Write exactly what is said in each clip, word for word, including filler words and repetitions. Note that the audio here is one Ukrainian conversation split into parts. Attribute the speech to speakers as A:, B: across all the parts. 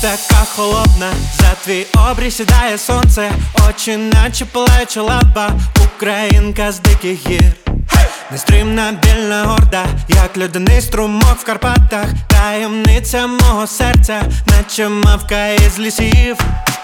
A: така холодна, за твій обрій сідає сонце, очі наче палаюча лампа, українка з диких гір. Нестримна, більна, горда, як льодяний струмок в Карпатах, таємниця мого серця, наче мавка із лісів.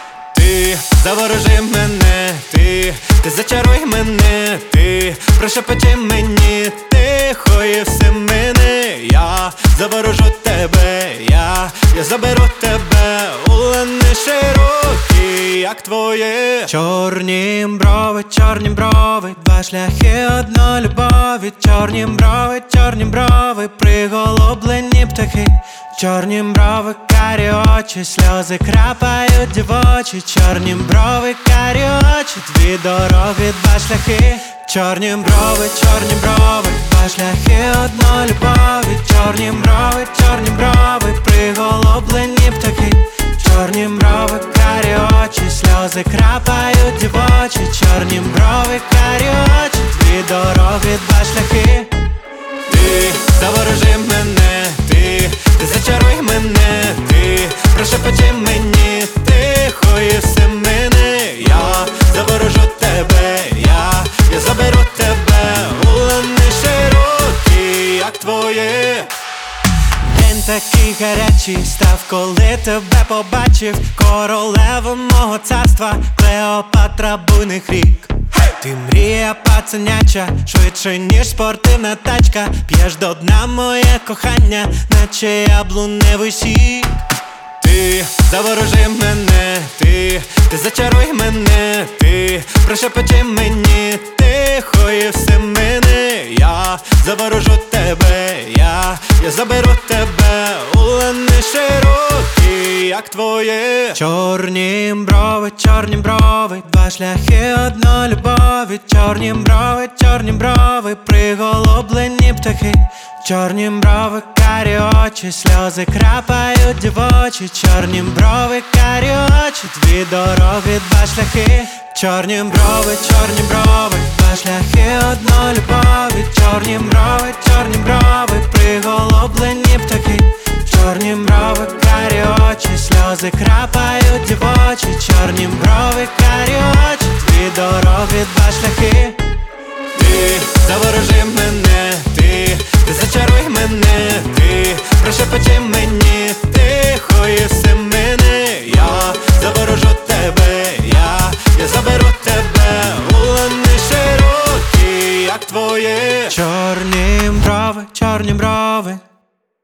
A: Ти заворожи мене, ти, ти зачаруй мене, ти прошепочи мені тихо і все мене. Я заворожу тебе, я, я заберу тебе у лани широкі, як твоє. Чорні брови, чорні брови, два шляхи, одної любові. Чорні брови, чорні брови, приголублені птахи. Чорні брови, карі очі, сльози крапають дівочі. Чорні брови, карі очі, дві дороги, два шляхи. Чорні брови, чорні брови, два шляхи, одної любові. Чорні брови, чорні брови, приголублені птахи. Чорні брови, карі очі, сльози крапають дівочі. Чорні брови, карі очі, дві дороги, два шляхи. Ти заворожи мене, ти, ти зачаруй мене, ти прошепочи мені тихо і все мене. Я заворожу тебе, я, я заберу тебе у лани широкі, як твоє. День такий гарячий став, коли тебе побачив, королева мого царства, Клеопатра буйних рік. Ти мрія пацаняча, швидше ніж спортивна тачка. П'єш до дна моє кохання, наче яблуневий сік. Ти заворожи мене, ти, ти зачаруй мене, ти прошепочи мені тихо і все мене. Я заворожу тебе, я, я заберу тебе у лани широкі, як твоє. Чорні брови, чорні брови, два шляхи, одної любові. Чорні брови, чорні брови, приголублені птахи. Чорні брови, карі очі, сльози крапають дівочі. Чорні брови, карі очі, дві дороги, два шляхи. Чорні брови, чорні брови, два шляхи, одної любові. Чорні брови, чорні брови, приголублені птахи. Чорні брови, карі очі, сльози крапають дівочі. Чорні брови, карі очі, дві дороги, два шляхи. Ти заворожи мене, ти, ти зачаруй мене, ти прошепочи мені тихо і все мене. Я заворожу тебе, я, я заберу тебе у лани широкі, як твоє. Чорні брови, чорні брови,